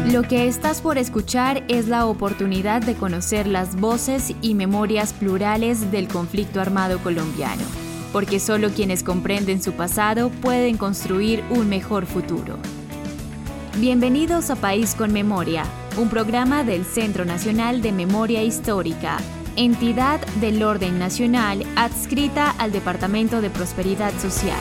Lo que estás por escuchar es la oportunidad de conocer las voces y memorias plurales del conflicto armado colombiano, porque solo quienes comprenden su pasado pueden construir un mejor futuro. Bienvenidos a País con Memoria, un programa del Centro Nacional de Memoria Histórica, entidad del orden nacional adscrita al Departamento de Prosperidad Social.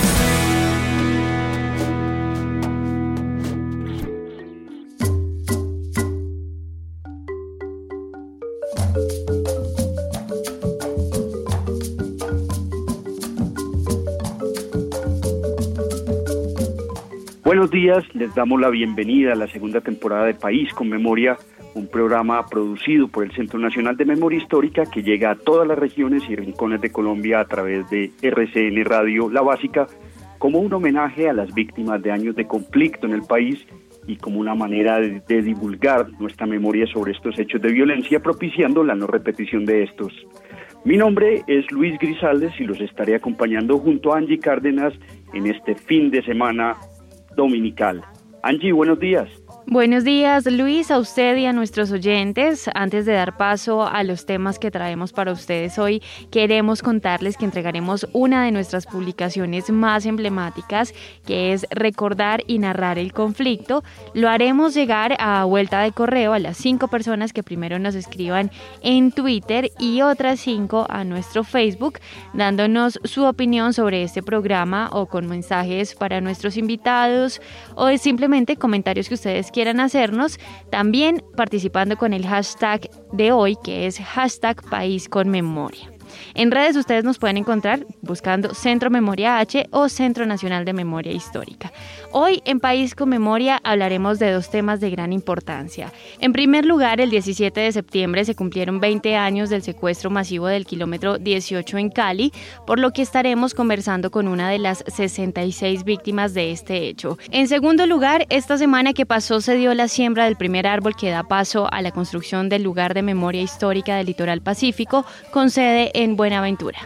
Buenos días, les damos la bienvenida a la segunda temporada de País con Memoria, un programa producido por el Centro Nacional de Memoria Histórica que llega a todas las regiones y rincones de Colombia a través de RCN Radio La Básica, como un homenaje a las víctimas de años de conflicto en el país y como una manera de divulgar nuestra memoria sobre estos hechos de violencia, propiciando la no repetición de estos. Mi nombre es Luis Grisales y los estaré acompañando junto a Angie Cárdenas en este fin de semana dominical. Angie, buenos días. Buenos días, Luis, a usted y a nuestros oyentes. Antes de dar paso a los temas que traemos para ustedes hoy, queremos contarles que entregaremos una de nuestras publicaciones más emblemáticas, que es Recordar y Narrar el Conflicto. Lo haremos llegar a vuelta de correo a las 5 personas que primero nos escriban en Twitter y otras 5 a nuestro Facebook, dándonos su opinión sobre este programa o con mensajes para nuestros invitados o simplemente comentarios que ustedes quieran hacernos, también participando con el hashtag de hoy, que es hashtag País con Memoria. En redes ustedes nos pueden encontrar buscando Centro Memoria H o Centro Nacional de Memoria Histórica. Hoy en País con Memoria hablaremos de 2 temas de gran importancia. En primer lugar, el 17 de septiembre se cumplieron 20 años del secuestro masivo del kilómetro 18 en Cali, por lo que estaremos conversando con una de las 66 víctimas de este hecho. En segundo lugar, esta semana que pasó se dio la siembra del primer árbol que da paso a la construcción del lugar de memoria histórica del Litoral Pacífico, con sede en Buenaventura.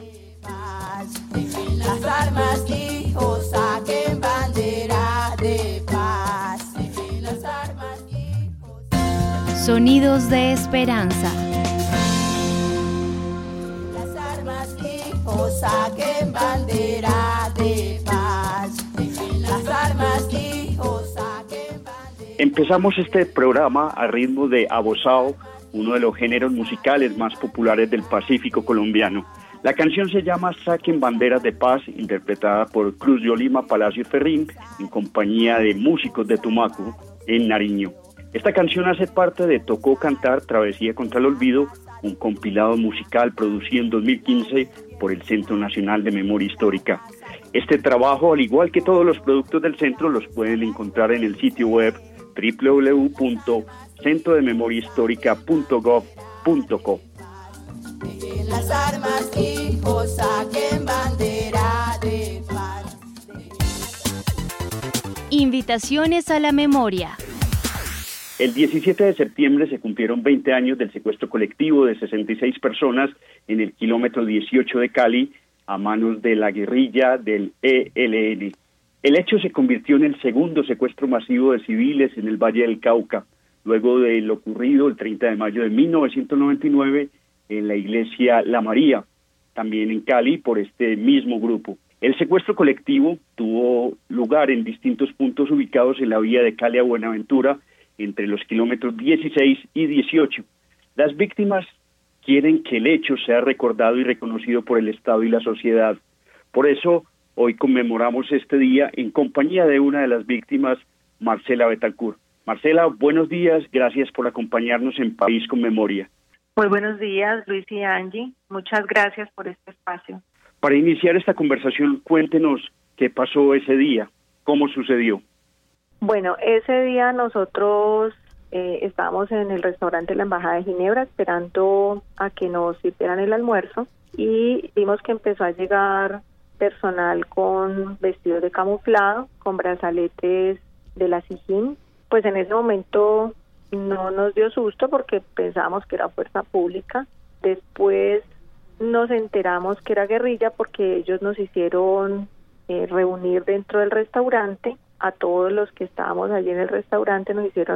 Las armas, hijos, saquen bandera de paz. Las armas, hijos. Sonidos de esperanza. Las armas, hijos, saquen bandera de paz. Las armas, hijos, saquen bandera. Empezamos este programa a ritmo de abosao, uno de los géneros musicales más populares del Pacífico colombiano. La canción se llama Saquen Banderas de Paz, interpretada por Cruz de Olima Palacio Ferrín, en compañía de músicos de Tumaco, en Nariño. Esta canción hace parte de Tocó Cantar, Travesía contra el Olvido, un compilado musical producido en 2015 por el Centro Nacional de Memoria Histórica. Este trabajo, al igual que todos los productos del centro, los pueden encontrar en el sitio web www.centrodememoriahistórica.gov.co. Las armas, hijos, saquen bandera de paz. Invitaciones a la memoria. El 17 de septiembre se cumplieron 20 años del secuestro colectivo de 66 personas en el kilómetro 18 de Cali a manos de la guerrilla del ELN. El hecho se convirtió en el segundo secuestro masivo de civiles en el Valle del Cauca, luego de lo ocurrido el 30 de mayo de 1999 en la iglesia La María, también en Cali, por este mismo grupo. El secuestro colectivo tuvo lugar en distintos puntos ubicados en la vía de Cali a Buenaventura, entre los kilómetros 16 y 18. Las víctimas quieren que el hecho sea recordado y reconocido por el Estado y la sociedad. Por eso, hoy conmemoramos este día en compañía de una de las víctimas, Marcela Betancourt. Marcela, buenos días, gracias por acompañarnos en País con Memoria. Muy buenos días, Luis y Angie. Muchas gracias por este espacio. Para iniciar esta conversación, cuéntenos qué pasó ese día, cómo sucedió. Bueno, ese día nosotros estábamos en el restaurante de la Embajada de Ginebra esperando a que nos sirvieran el almuerzo y vimos que empezó a llegar personal con vestidos de camuflado, con brazaletes de la SIJIN. Pues en ese momento no nos dio susto porque pensábamos que era fuerza pública. Después nos enteramos que era guerrilla porque ellos nos hicieron reunir dentro del restaurante. A todos los que estábamos allí en el restaurante nos hicieron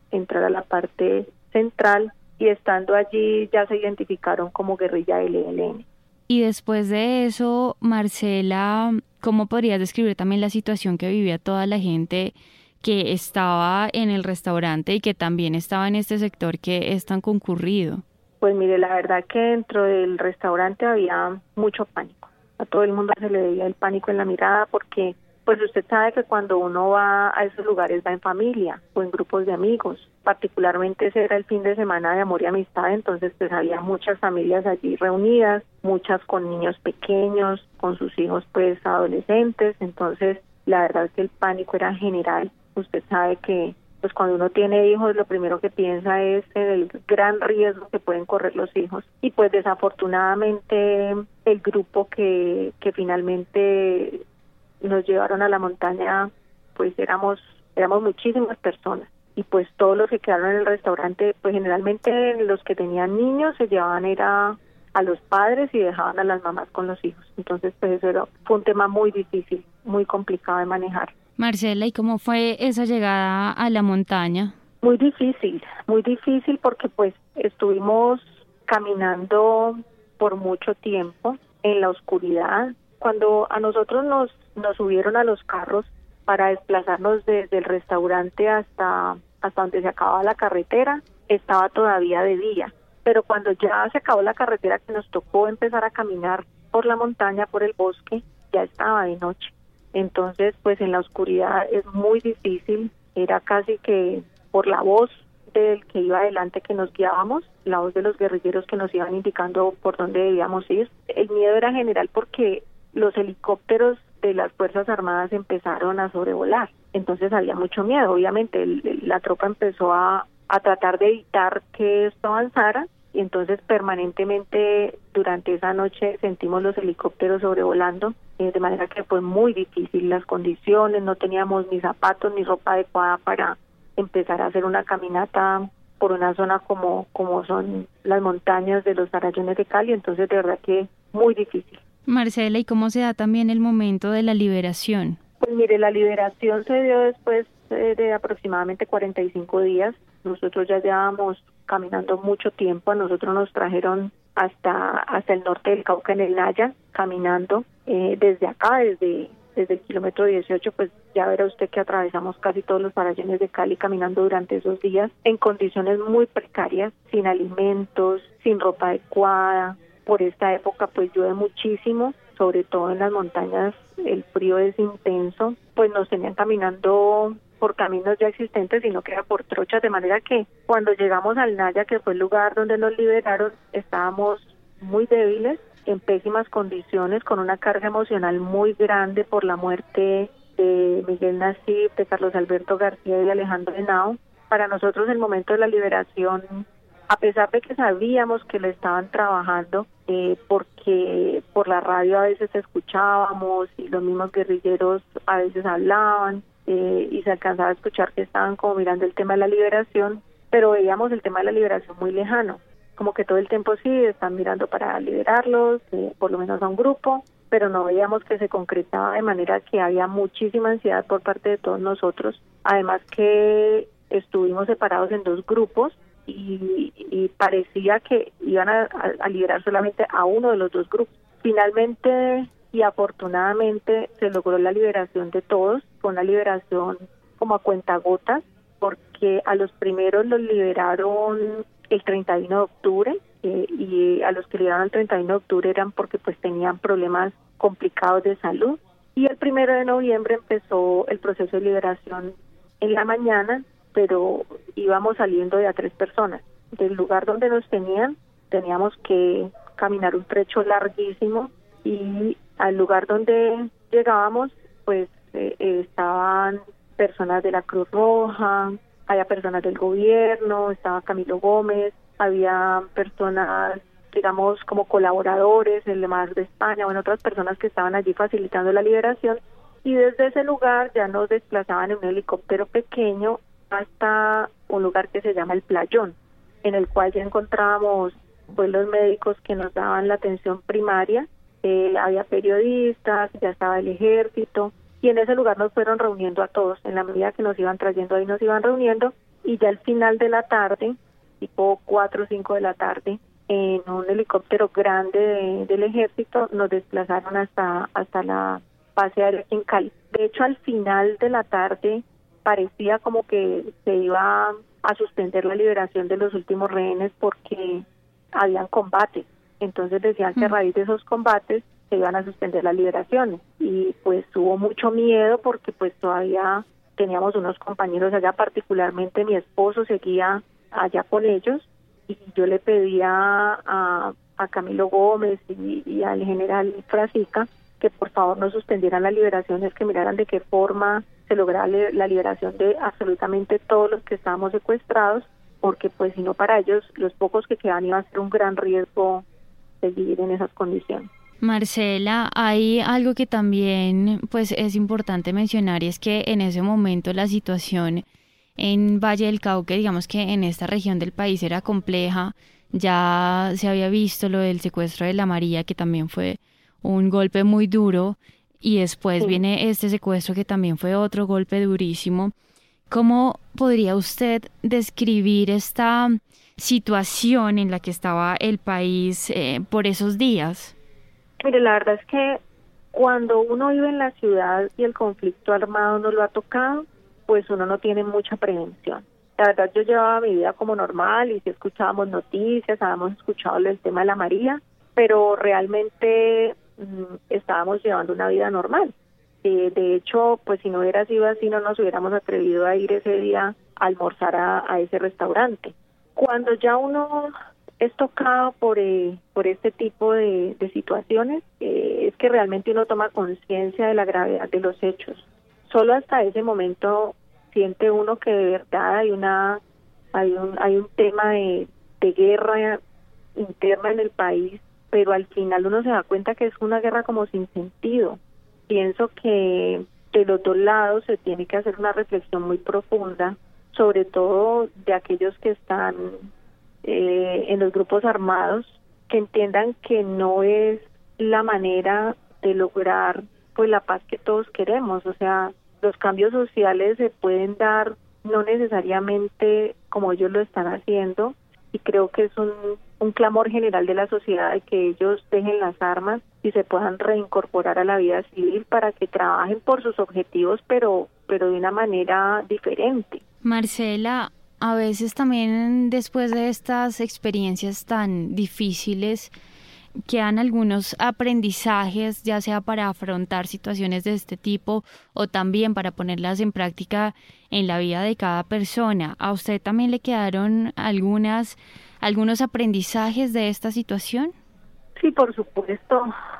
entrar a la parte central y estando allí ya se identificaron como guerrilla del ELN. Y después de eso, Marcela, ¿cómo podrías describir también la situación que vivía toda la gente que estaba en el restaurante y que también estaba en este sector que es tan concurrido? Pues mire, la verdad que dentro del restaurante había mucho pánico. A todo el mundo se le veía el pánico en la mirada porque pues usted sabe que cuando uno va a esos lugares va en familia o en grupos de amigos. Particularmente ese era el fin de semana de amor y amistad, entonces pues había muchas familias allí reunidas, muchas con niños pequeños, con sus hijos pues adolescentes, entonces la verdad es que el pánico era general. Usted sabe que pues cuando uno tiene hijos lo primero que piensa es en el gran riesgo que pueden correr los hijos y pues desafortunadamente el grupo que finalmente nos llevaron a la montaña pues éramos muchísimas personas y pues todos los que quedaron en el restaurante pues generalmente los que tenían niños se llevaban era a los padres y dejaban a las mamás con los hijos, entonces pues eso fue un tema muy difícil, muy complicado de manejar. Marcela, ¿y cómo fue esa llegada a la montaña? Muy difícil porque pues estuvimos caminando por mucho tiempo en la oscuridad. Cuando a nosotros nos subieron a los carros para desplazarnos desde el restaurante hasta donde se acababa la carretera, estaba todavía de día. Pero cuando ya se acabó la carretera que nos tocó empezar a caminar por la montaña, por el bosque, ya estaba de noche. Entonces, pues en la oscuridad es muy difícil, era casi que por la voz del que iba adelante que nos guiábamos, la voz de los guerrilleros que nos iban indicando por dónde debíamos ir. El miedo era general porque los helicópteros de las Fuerzas Armadas empezaron a sobrevolar, entonces había mucho miedo. Obviamente la tropa empezó a tratar de evitar que esto avanzara y entonces permanentemente durante esa noche sentimos los helicópteros sobrevolando, de manera que fue muy difícil las condiciones, no teníamos ni zapatos ni ropa adecuada para empezar a hacer una caminata por una zona como son las montañas de los Farallones de Cali, entonces de verdad que muy difícil. Marcela, ¿y cómo se da también el momento de la liberación? Pues mire, la liberación se dio después de aproximadamente 45 días. Nosotros ya llevábamos caminando mucho tiempo, a nosotros nos trajeron hasta el norte del Cauca en el Naya, caminando desde acá, desde el kilómetro 18, pues ya verá usted que atravesamos casi todos los Farallones de Cali caminando durante esos días en condiciones muy precarias, sin alimentos, sin ropa adecuada. Por esta época pues llueve muchísimo, sobre todo en las montañas el frío es intenso, pues nos tenían caminando por caminos ya existentes, sino que era por trochas, de manera que cuando llegamos al Naya, que fue el lugar donde nos liberaron, estábamos muy débiles, en pésimas condiciones, con una carga emocional muy grande por la muerte de Miguel Nasif, de Carlos Alberto García y de Alejandro Henao. Para nosotros el momento de la liberación, a pesar de que sabíamos que lo estaban trabajando, porque por la radio a veces escuchábamos y los mismos guerrilleros a veces hablaban y se alcanzaba a escuchar que estaban como mirando el tema de la liberación, pero veíamos el tema de la liberación muy lejano, como que todo el tiempo sí están mirando para liberarlos, por lo menos a un grupo, pero no veíamos que se concretaba, de manera que había muchísima ansiedad por parte de todos nosotros, además que estuvimos separados en dos grupos y parecía que iban a liberar solamente a uno de los dos grupos. Finalmente y afortunadamente se logró la liberación de todos, fue una liberación como a cuentagotas, porque a los primeros los liberaron el 31 de octubre y a los que liberaron el 31 de octubre eran porque pues tenían problemas complicados de salud, y el 1 de noviembre empezó el proceso de liberación en la mañana, pero íbamos saliendo de a 3 personas. Del lugar donde nos teníamos que caminar un trecho larguísimo, y al lugar donde llegábamos pues estaban personas de la Cruz Roja, había personas del gobierno, estaba Camilo Gómez, había personas, digamos, como colaboradores, el Mar de España, bueno, otras personas que estaban allí facilitando la liberación, y desde ese lugar ya nos desplazaban en un helicóptero pequeño hasta un lugar que se llama El Playón, en el cual ya encontrábamos pues los médicos que nos daban la atención primaria, había periodistas, ya estaba el ejército, y en ese lugar nos fueron reuniendo a todos, en la medida que nos iban trayendo ahí nos iban reuniendo, y ya al final de la tarde, tipo 4 o 5 de la tarde, en un helicóptero grande del ejército nos desplazaron hasta la base aérea en Cali. De hecho, al final de la tarde parecía como que se iba a suspender la liberación de los últimos rehenes porque habían combates. Entonces decían que a raíz de esos combates se iban a suspender las liberaciones. Y pues hubo mucho miedo porque pues todavía teníamos unos compañeros allá, particularmente mi esposo seguía allá con ellos, y yo le pedía a Camilo Gómez y al general Frasica que por favor no suspendieran las liberaciones, que miraran de qué forma se lograra la liberación de absolutamente todos los que estábamos secuestrados, porque pues si no, para ellos, los pocos que quedan, iba a ser un gran riesgo seguir en esas condiciones. Marcela, hay algo que también pues es importante mencionar, y es que en ese momento la situación en Valle del Cauca, digamos que en esta región del país, era compleja. Ya se había visto lo del secuestro de la María, que también fue un golpe muy duro, y después viene este secuestro que también fue otro golpe durísimo. ¿Cómo podría usted describir esta situación en la que estaba el país por esos días? Mire, la verdad es que cuando uno vive en la ciudad y el conflicto armado no lo ha tocado, pues uno no tiene mucha prevención. La verdad, yo llevaba mi vida como normal y sí escuchábamos noticias, habíamos escuchado el tema de la María, pero realmente estábamos llevando una vida normal. De hecho, pues si no hubiera sido así, no nos hubiéramos atrevido a ir ese día a almorzar a ese restaurante. Cuando ya uno es tocado por este tipo de situaciones, es que realmente uno toma conciencia de la gravedad de los hechos. Solo hasta ese momento siente uno que de verdad hay un tema de guerra interna en el país, pero al final uno se da cuenta que es una guerra como sin sentido. Pienso que de los dos lados se tiene que hacer una reflexión muy profunda, sobre todo de aquellos que están en los grupos armados, que entiendan que no es la manera de lograr pues la paz que todos queremos. O sea, los cambios sociales se pueden dar no necesariamente como ellos lo están haciendo, y creo que es un clamor general de la sociedad de que ellos dejen las armas y se puedan reincorporar a la vida civil para que trabajen por sus objetivos, pero de una manera diferente. Marcela, a veces también después de estas experiencias tan difíciles quedan algunos aprendizajes, ya sea para afrontar situaciones de este tipo o también para ponerlas en práctica en la vida de cada persona. ¿A usted también le quedaron algunos aprendizajes de esta situación? Sí, por supuesto.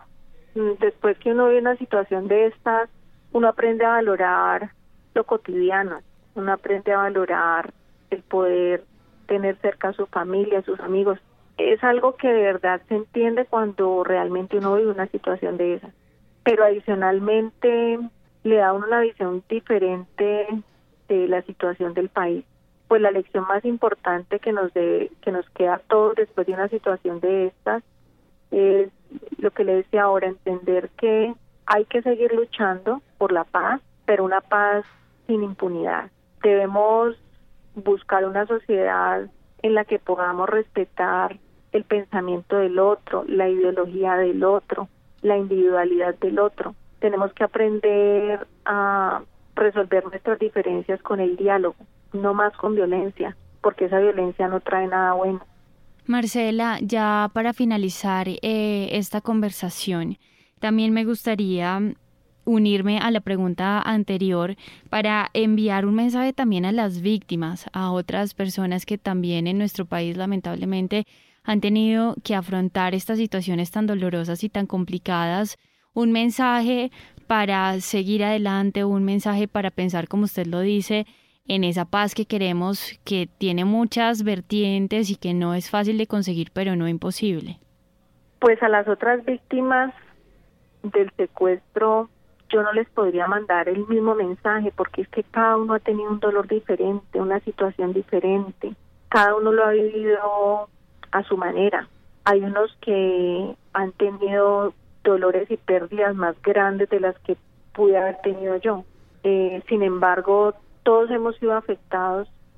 Después que uno ve una situación de estas, uno aprende a valorar lo cotidiano, uno aprende a valorar el poder tener cerca a su familia, a sus amigos. Es algo que de verdad se entiende cuando realmente uno vive una situación de esas. Pero adicionalmente le da a uno una visión diferente de la situación del país. Pues la lección más importante que nos queda a todos después de una situación de estas es lo que le decía ahora, entender que hay que seguir luchando por la paz, pero una paz sin impunidad. Debemos buscar una sociedad en la que podamos respetar el pensamiento del otro, la ideología del otro, la individualidad del otro. Tenemos que aprender a resolver nuestras diferencias con el diálogo, no más con violencia, porque esa violencia no trae nada bueno. Marcela, ya para finalizar esta conversación, también me gustaría unirme a la pregunta anterior para enviar un mensaje también a las víctimas, a otras personas que también en nuestro país lamentablemente han tenido que afrontar estas situaciones tan dolorosas y tan complicadas. Un mensaje para seguir adelante, un mensaje para pensar, como usted lo dice, en esa paz que queremos, que tiene muchas vertientes y que no es fácil de conseguir, pero no imposible. Pues a las otras víctimas del secuestro yo no les podría mandar el mismo mensaje, porque es que cada uno ha tenido un dolor diferente, una situación diferente. Cada uno lo ha vivido a su manera. Hay unos que han tenido dolores y pérdidas más grandes de las que pude haber tenido yo. Sin embargo, todos hemos sido afectados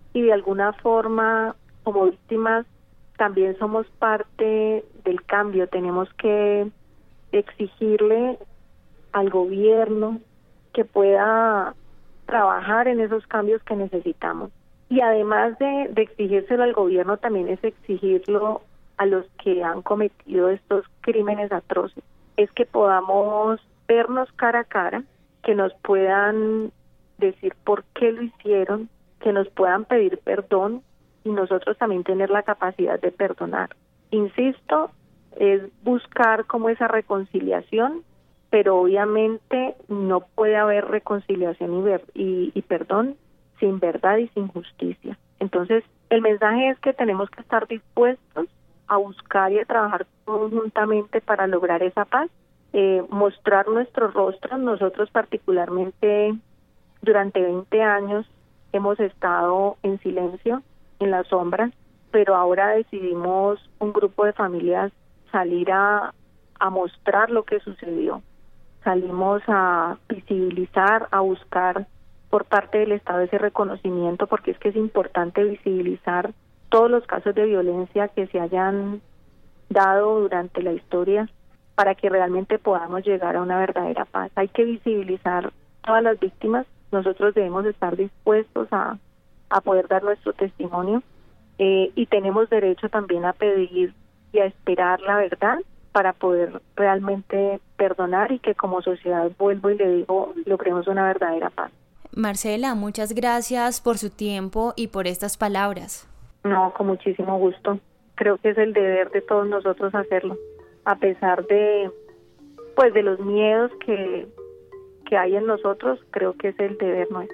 y de alguna forma como víctimas también somos parte del cambio. Tenemos que exigirle al gobierno que pueda trabajar en esos cambios que necesitamos. Y además de exigírselo al gobierno, también es exigirlo a los que han cometido estos crímenes atroces. Es que podamos vernos cara a cara, que nos puedan decir por qué lo hicieron, que nos puedan pedir perdón y nosotros también tener la capacidad de perdonar. Insisto, es buscar como esa reconciliación, pero obviamente no puede haber reconciliación y perdón sin verdad y sin justicia. Entonces, el mensaje es que tenemos que estar dispuestos a buscar y a trabajar conjuntamente para lograr esa paz, mostrar nuestros rostros. Nosotros particularmente durante 20 años hemos estado en silencio, en las sombras, pero ahora decidimos un grupo de familias salir a mostrar lo que sucedió. Salimos a visibilizar, a buscar por parte del Estado ese reconocimiento, porque es que es importante visibilizar todos los casos de violencia que se hayan dado durante la historia para que realmente podamos llegar a una verdadera paz. Hay que visibilizar todas las víctimas. Nosotros debemos estar dispuestos a poder dar nuestro testimonio y tenemos derecho también a pedir y a esperar la verdad para poder realmente perdonar y que como sociedad, vuelvo y le digo, logremos una verdadera paz. Marcela, muchas gracias por su tiempo y por estas palabras. No, con muchísimo gusto. Creo que es el deber de todos nosotros hacerlo, a pesar de los miedos que hay en nosotros. Creo que es el deber nuestro.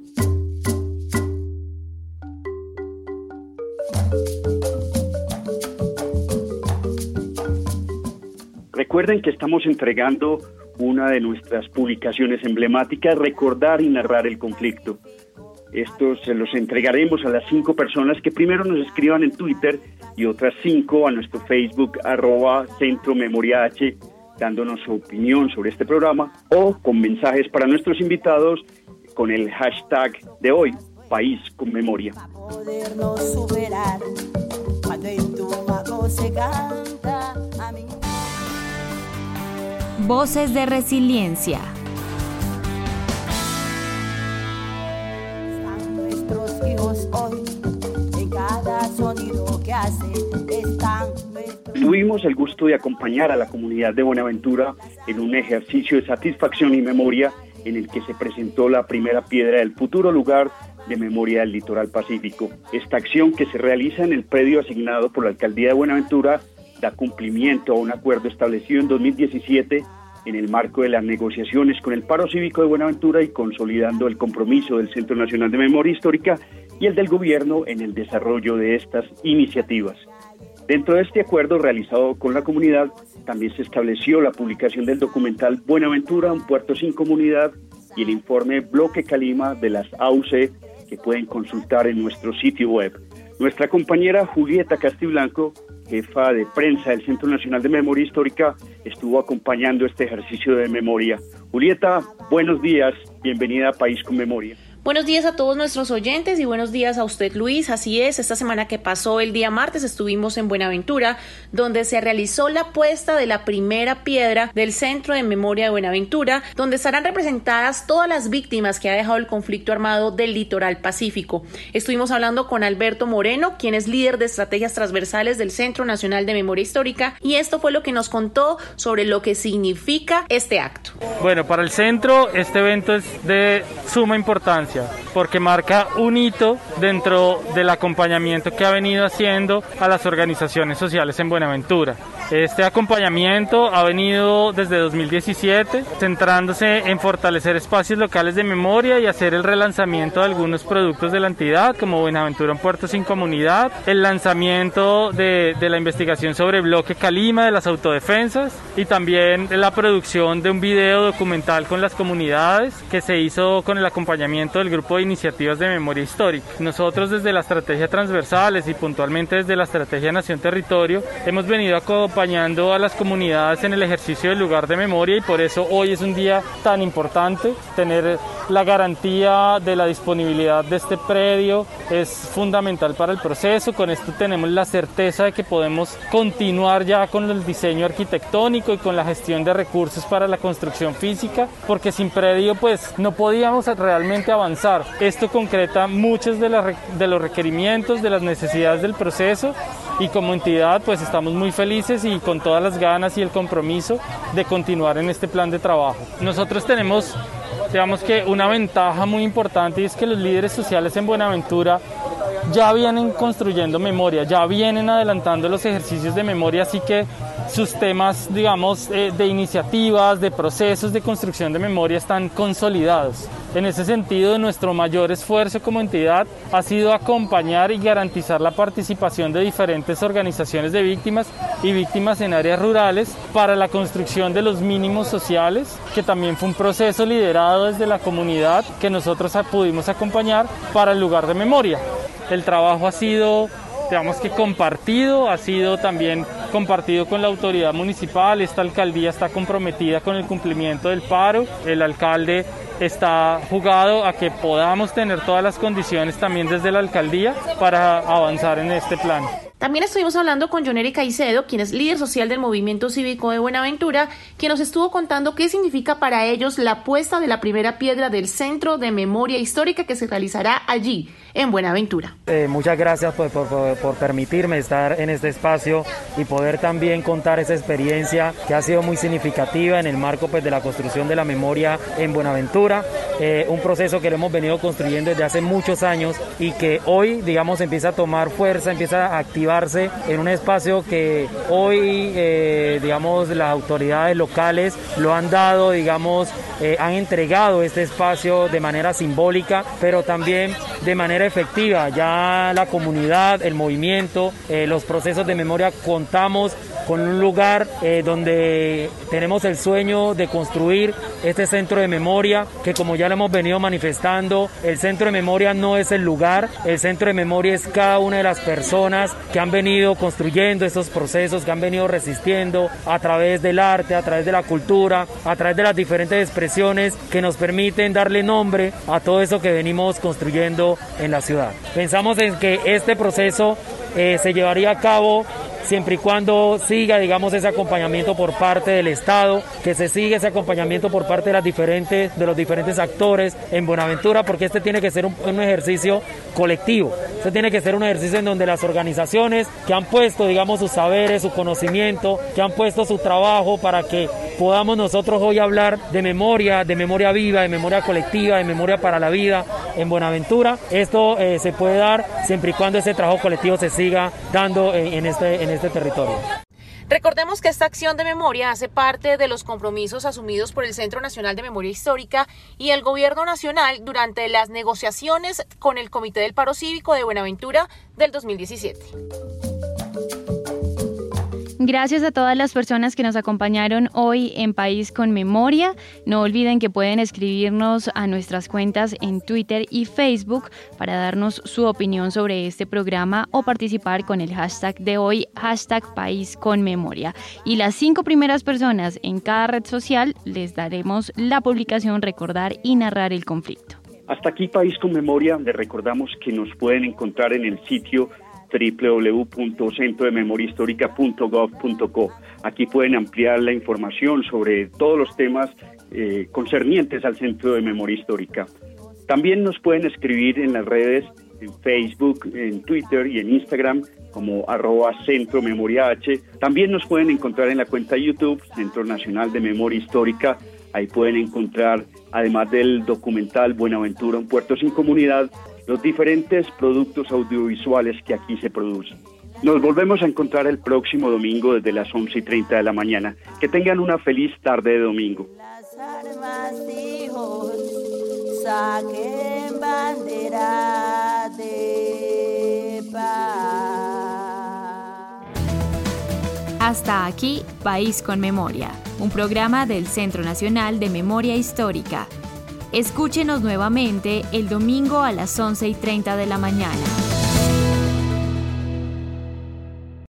Recuerden que estamos entregando una de nuestras publicaciones emblemáticas, Recordar y Narrar el Conflicto. Esto se los entregaremos a las 5 personas que primero nos escriban en Twitter y otras 5 a nuestro Facebook, @CentroMemoriaH, dándonos su opinión sobre este programa o con mensajes para nuestros invitados con el hashtag de hoy, País con Memoria. Para podernos superar, cuando en tu mano se canta a mí. Voces de resiliencia. Están nuestros hijos hoy, en cada sonido que hacen, están nuestros... Tuvimos el gusto de acompañar a la comunidad de Buenaventura en un ejercicio de satisfacción y memoria en el que se presentó la primera piedra del futuro lugar de memoria del litoral pacífico. Esta acción, que se realiza en el predio asignado por la Alcaldía de Buenaventura, da cumplimiento a un acuerdo establecido en 2017 en el marco de las negociaciones con el Paro Cívico de Buenaventura y consolidando el compromiso del Centro Nacional de Memoria Histórica y el del Gobierno en el desarrollo de estas iniciativas. Dentro de este acuerdo realizado con la comunidad, también se estableció la publicación del documental Buenaventura, un puerto sin comunidad, y el informe Bloque Calima de las AUC, que pueden consultar en nuestro sitio web. Nuestra compañera Julieta Castiblanco, jefa de prensa del Centro Nacional de Memoria Histórica, estuvo acompañando este ejercicio de memoria. Julieta, buenos días, bienvenida a País con Memoria. Buenos días a todos nuestros oyentes y buenos días a usted, Luis. Así es, esta semana que pasó, el día martes, estuvimos en Buenaventura, donde se realizó la puesta de la primera piedra del Centro de Memoria de Buenaventura, donde estarán representadas todas las víctimas que ha dejado el conflicto armado del litoral pacífico. Estuvimos hablando con Alberto Moreno, quien es líder de estrategias transversales del Centro Nacional de Memoria Histórica, y esto fue lo que nos contó sobre lo que significa este acto. Bueno, para el centro este evento es de suma importancia, porque marca un hito dentro del acompañamiento que ha venido haciendo a las organizaciones sociales en Buenaventura. Este acompañamiento ha venido desde 2017, centrándose en fortalecer espacios locales de memoria y hacer el relanzamiento de algunos productos de la entidad, como Buenaventura, un puerto sin comunidad, el lanzamiento de la investigación sobre Bloque Calima de las autodefensas y también la producción de un video documental con las comunidades que se hizo con el acompañamiento del Grupo de Iniciativas de Memoria Histórica. Nosotros desde la estrategia transversales y puntualmente desde la estrategia Nación-Territorio hemos venido acompañando a las comunidades en el ejercicio del lugar de memoria, y por eso hoy es un día tan importante tener la garantía de la disponibilidad de este predio es fundamental para el proceso. Con esto tenemos la certeza de que podemos continuar ya con el diseño arquitectónico y con la gestión de recursos para la construcción física, porque sin predio pues no podíamos realmente avanzar. Esto concreta muchos de los requerimientos, de las necesidades del proceso, y como entidad pues estamos muy felices y con todas las ganas y el compromiso de continuar en este plan de trabajo. Nosotros tenemos, digamos que una ventaja muy importante, y es que los líderes sociales en Buenaventura ya vienen construyendo memoria, ya vienen adelantando los ejercicios de memoria, así que sus temas, digamos, de iniciativas, de procesos de construcción de memoria están consolidados. En ese sentido, nuestro mayor esfuerzo como entidad ha sido acompañar y garantizar la participación de diferentes organizaciones de víctimas y víctimas en áreas rurales para la construcción de los mínimos sociales, que también fue un proceso liderado desde la comunidad que nosotros pudimos acompañar para el lugar de memoria. El trabajo ha sido, digamos que compartido, ha sido también compartido con la autoridad municipal. Esta alcaldía está comprometida con el cumplimiento del paro. El alcalde está jugado a que podamos tener todas las condiciones también desde la alcaldía para avanzar en este plan. También estuvimos hablando con John Eric Caicedo, quien es líder social del Movimiento Cívico de Buenaventura, quien nos estuvo contando qué significa para ellos la puesta de la primera piedra del Centro de Memoria Histórica que se realizará allí, en Buenaventura. Muchas gracias por permitirme estar en este espacio y poder también contar esa experiencia que ha sido muy significativa en el marco de la construcción de la memoria en Buenaventura, un proceso que lo hemos venido construyendo desde hace muchos años y que hoy, digamos, empieza a tomar fuerza, empieza a activarse en un espacio que hoy, digamos, las autoridades locales lo han dado, digamos, han entregado este espacio de manera simbólica, pero también de manera efectiva. Ya la comunidad, el movimiento, los procesos de memoria, contamos con un lugar donde tenemos el sueño de construir este centro de memoria, que como ya lo hemos venido manifestando, el centro de memoria no es el lugar, el centro de memoria es cada una de las personas que han venido construyendo estos procesos, que han venido resistiendo a través del arte, a través de la cultura, a través de las diferentes expresiones que nos permiten darle nombre a todo eso que venimos construyendo en la ciudad. Pensamos en que este proceso se llevaría a cabo siempre y cuando siga, digamos, ese acompañamiento por parte del Estado, que se siga ese acompañamiento por parte de los diferentes actores en Buenaventura, porque este tiene que ser un ejercicio colectivo. Este tiene que ser un ejercicio en donde las organizaciones que han puesto, digamos, sus saberes, su conocimiento, que han puesto su trabajo para que podamos nosotros hoy hablar de memoria viva, de memoria colectiva, de memoria para la vida en Buenaventura. Esto se puede dar siempre y cuando ese trabajo colectivo se siga dando en este territorio. Recordemos que esta acción de memoria hace parte de los compromisos asumidos por el Centro Nacional de Memoria Histórica y el Gobierno Nacional durante las negociaciones con el Comité del Paro Cívico de Buenaventura del 2017. Gracias a todas las personas que nos acompañaron hoy en País con Memoria. No olviden que pueden escribirnos a nuestras cuentas en Twitter y Facebook para darnos su opinión sobre este programa o participar con el hashtag de hoy, #País con Memoria. Y las 5 primeras personas en cada red social les daremos la publicación Recordar y Narrar el Conflicto. Hasta aquí País con Memoria. Les recordamos que nos pueden encontrar en el sitio www.centrodememoriahistórica.gov.co. Aquí pueden ampliar la información sobre todos los temas concernientes al Centro de Memoria Histórica. También nos pueden escribir en las redes, en Facebook, en Twitter y en Instagram como @CentroMemoriaH. También nos pueden encontrar en la cuenta YouTube, Centro Nacional de Memoria Histórica. Ahí pueden encontrar, además del documental Buenaventura, un puerto sin comunidad, los diferentes productos audiovisuales que aquí se producen. Nos volvemos a encontrar el próximo domingo desde las 11:30 de la mañana. Que tengan una feliz tarde de domingo. Las armas, hijos, saquen bandera de paz. Hasta aquí, País con Memoria, un programa del Centro Nacional de Memoria Histórica. Escúchenos nuevamente el domingo a las 11:30 de la mañana.